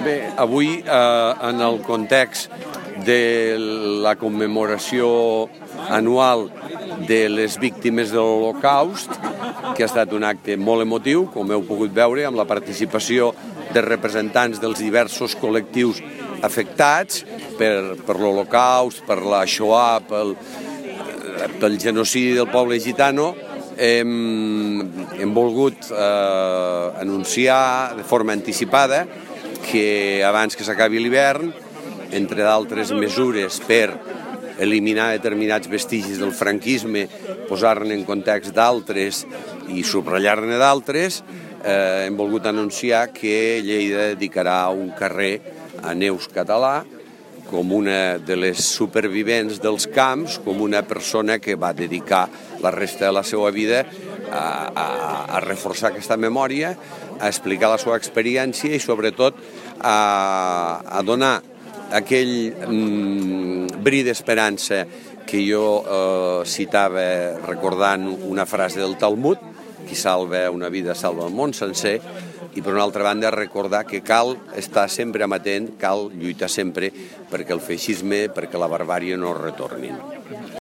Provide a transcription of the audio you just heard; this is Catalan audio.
Bé, avui, en el context de la commemoració anual de les víctimes de l'Holocaust, que ha estat un acte molt emotiu, com heu pogut veure, amb la participació de representants dels diversos col·lectius afectats per l'Holocaust, per la Shoah, pel genocidi del poble gitano. Hem volgut anunciar de forma anticipada que abans que s'acabi l'hivern, entre d'altres mesures per eliminar determinats vestigis del franquisme, posar-ne en context d'altres i subratllar-ne d'altres, hem volgut anunciar que Lleida dedicarà un carrer a Neus Català com una de les supervivents dels camps, com una persona que va dedicar la resta de la seva vida a reforçar aquesta memòria, a explicar la seva experiència i sobretot a donar aquell bri d'esperança que jo citava recordant una frase del Talmud: qui salva una vida salva el món sencer. I per una altra banda recordar que cal estar sempre amatent, cal lluitar sempre perquè el feixisme, perquè la barbàrie no retornin.